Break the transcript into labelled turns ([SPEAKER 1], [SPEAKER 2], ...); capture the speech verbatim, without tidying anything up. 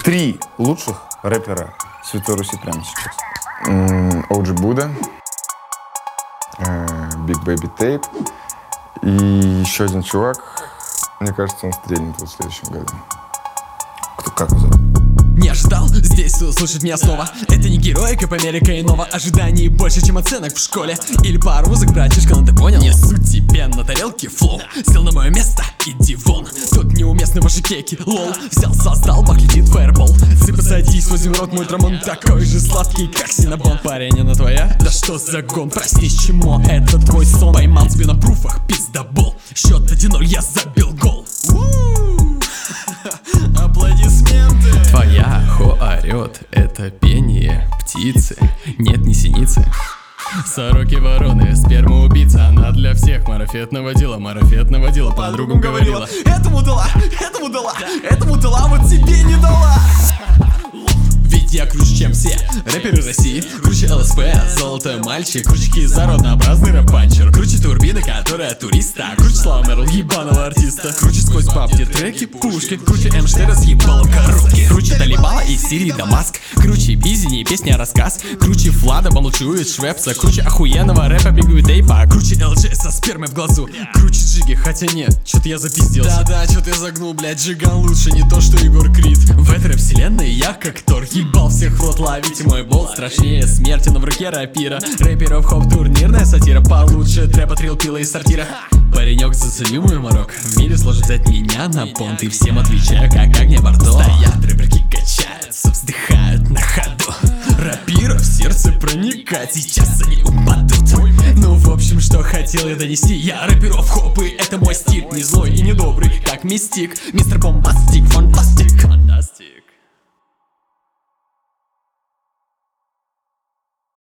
[SPEAKER 1] Три лучших рэпера Святой Руси прямо сейчас. О Джи Будда, Big Baby Tape и еще один чувак. Мне кажется, он стрельнет в следующем году. Кто, как его зовут?
[SPEAKER 2] Не ожидал здесь услышать меня снова. Это не героика по мере иного. Ожиданий больше, чем оценок в школе. Или пару музык, братишка, ну ты понял? Несу тебе на тарелке флоу. Сел на мое место, иди вон. Тут неуместны ваши кеки, лол. Взял, создал, бак летит фаербол. Ты посадись, возьми в рот мой трамон. Такой же сладкий, как синабон. Парень, она твоя? Да что за гон, проснись, чему это твой сон. Поймал тебе на пруфах, пиздобол. Счет один ноль, я забил гол. Аплодисменты.
[SPEAKER 3] Твоя хо орёт, это пение птицы. Нет, не синицы. Сороки, вороны, сперма убийца. Она для всех марафет наводила, марафет наводила, подругам говорила.
[SPEAKER 2] Этому дала, этому дала, этому дала, вот тебе не дала. Ведь я круче, чем все рэперы России. Круче эл эс пэ, золотой мальчик. Круче Кизар, однообразный рэп-панчер. Круче турбина, которая туриста. Круче Слава Мерл, ебаного артиста. Круче сквозь папки, треки, пушки. Круче Эмштейна, съебал коробки. Круче Талибала из Сирии, Дамаск. Круче Бизи, не песня, а рассказ. Круче Влада, Балучу из Швепса. Круче охуенного рэпа Big Baby Tape. Круче эл джей со спермой в глазу. Круче Джиги, хотя нет, что-то я запизделся. Да-да, что-то я загнул, блядь, Джиган лучше, не то что Егор Крид. В этой рэп-вселенной я как Тор. Ебал всех в рот, ловите мой болт. Страшнее смерти, но в руке рапира. Рэперов хоп, турнирная сатира. Получше трэпа, трил, пила из сортира. Паренек, зацени мой морок. В мире сложно взять меня на понт. И всем отвечаю, как огня бордо. Стоят рэперки, качаются, вздыхают на ходу. Рапира в сердце проникает, сейчас они упадут. Ну, в общем, что хотел я донести. Я рэперов хоп, и это мой стиль. Не злой и не добрый, как мистик. Мистер Бомбастик, фантастик.